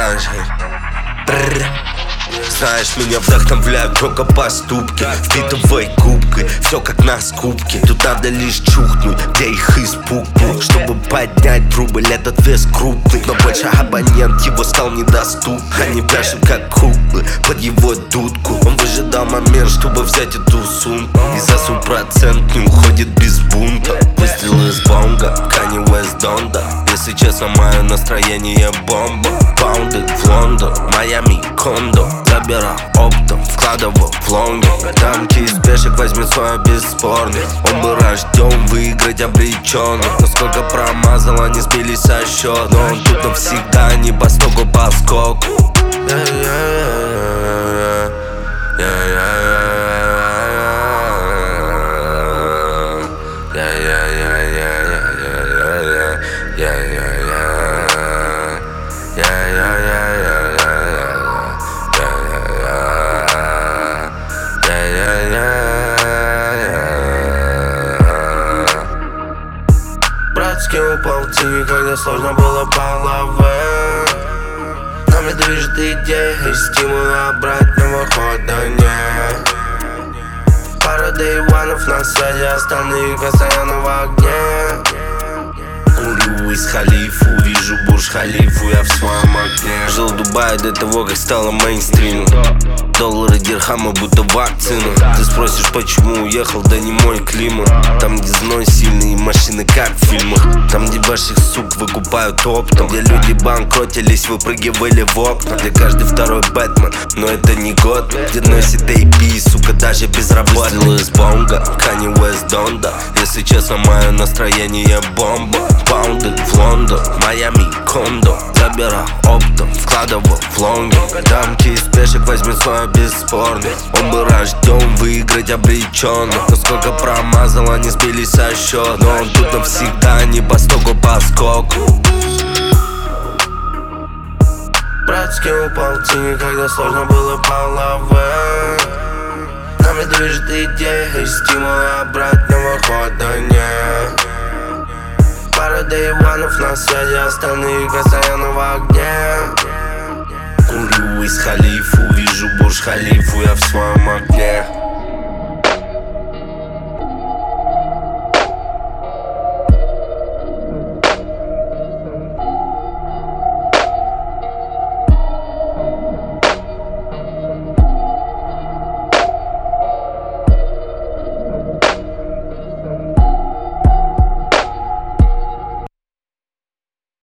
знаешь. Знаешь, меня вдохновляют только поступки. Впитывай губкой, все как на скупке. Тут надо лишь чухнуть, где их испугнуть. Чтобы поднять рубль, этот вес крупный. Но больше абонент его стал недоступен. Они пляшут как куклы под его дудку. Он выжидал момент, чтобы взять эту сумку. И за свой процент не уходит без бунта. Выстрел из бонга, Kanye West Donda. Если честно, мое настроение бомба. Паунды в Лондон, Майами, кондо. Забирал оптом, вкладывал в лонги. Дамки из пешек возьмет свое бесспорно. Он был рожден выиграть обреченно. Но сколько промазал, они сбились со счета. Но он тут навсегда, не по стоку, по скоку. Скинул полтинник, когда сложно было головы. Нами движет идея и стимул обратного хода нет. Пара дейванов на связи, остальные постоянно в огне. Курю из халифу, вижу Бурдж-Халифу, я в своем окне. Жил в Дубае до того, как стало мейнстримом. Доллары, дирхамы, будто вакцина. Ты спросишь, почему уехал, да не мой климат. Там, где зной сильный и машины, как в фильмах. Там, где ваших сук выкупают оптом. Где люди банкротились, выпрыгивали в окна. Где каждый второй Бэтмен, но это не год. Где носит AP, сука, даже без работы. Выстрел из бонга, Kanye West Donda. Если честно, мое настроение бомба. Паунды в Лондон, Майами, кондо. Забирал оптом, вкладывал в лонги. Дамки из пешек возьмет свое бесспорно. Он был рожден выиграть обреченно. Но сколько промазал, они сбились со счета. Но он тут навсегда, не по стоку, по скоку. Брат скинул полтинник, когда сложно было головы. Нами движет идея и стимул обратного хода нет. Пара дейванов на связи, остальные постоянно в огне. Курю из халифу, вижу Бурдж-Халифу, я в своем окне.